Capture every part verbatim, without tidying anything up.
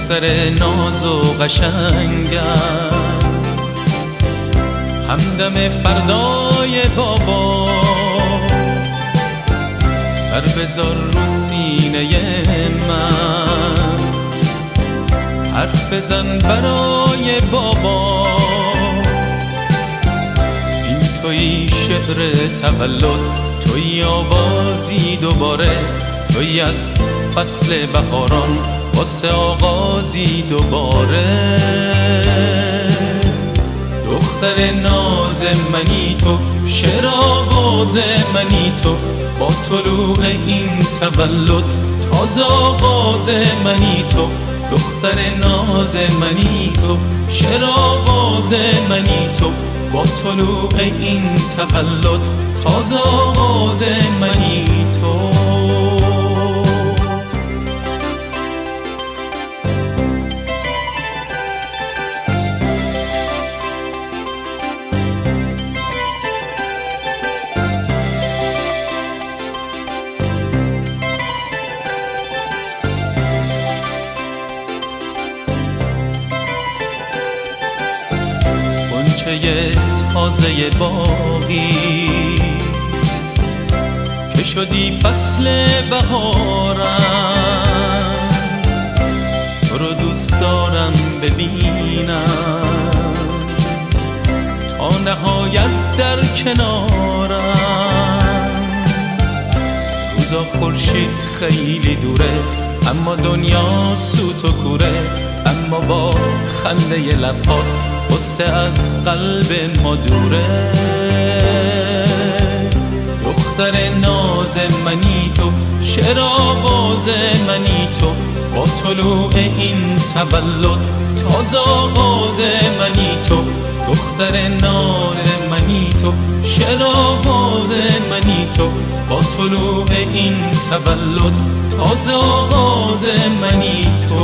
دختر ناز و قشنگم، همدم فردای بابا، سر بذار رو سینه من، حرف بزن برای بابا. این توی شعر تولد، توی آوازی دوباره، توی از فصل بهاران واسه آغازی دوباره. دختر ناز منی تو، شعر آواز منی تو، با طلوع این تولد تازه آغاز منی تو. دختر ناز منی تو، شعر آواز منی تو، با طلوع این تولد تازه آغاز منی تو. غنچه تازه باغی که شدی فصل بهارم، تو رو دوست دارم ببینم تا نهایت در کنارم. روزا خورشید خیلی دوره، اما دنیا سوت و کوره، اما با خنده لبات قصه از قلب ما دوره. دختر ناز منی تو، شعر آواز منی تو، با طلوع این تولد تازه آغاز منی تو. دختر ناز منی تو، شعر آواز منی تو، با طلوع این تولد تازه آغاز منی تو.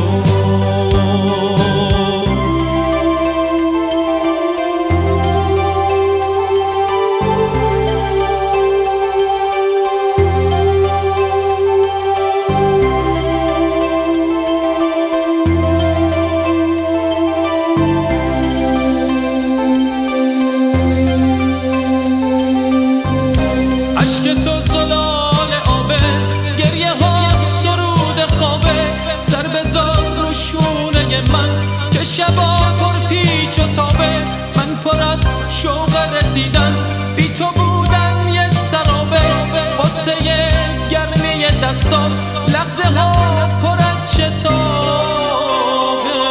من که شبا پر پیچ و تابه، من پر از شوق رسیدن، بی تو بودن یه سرابه، واسه گرمی دستان لحظه ها پر از شتابه.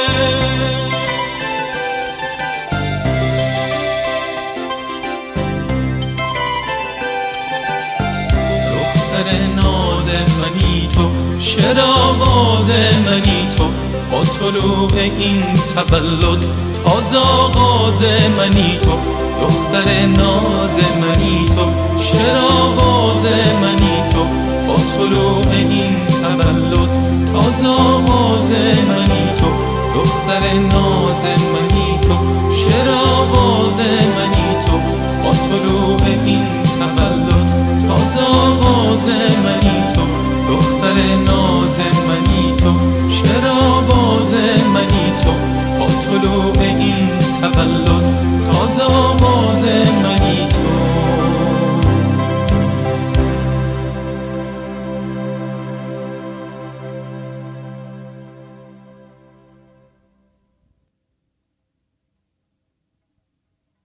دختر ناز منی تو، شعر آواز منی تو، با طلوع این تولد تازه آغاز منی تو. دختر ناز منی تو، شعر آواز منی تو، با طلوع این تولد تازه آغاز منی تو. دختر ناز منی تو، شعر آواز منی تو، با طلوع این تولد تازه آغاز منی تو. دختر ناز منی تو، شعر آواز منی تو، با طلوع این تولد تازه آواز منی تو.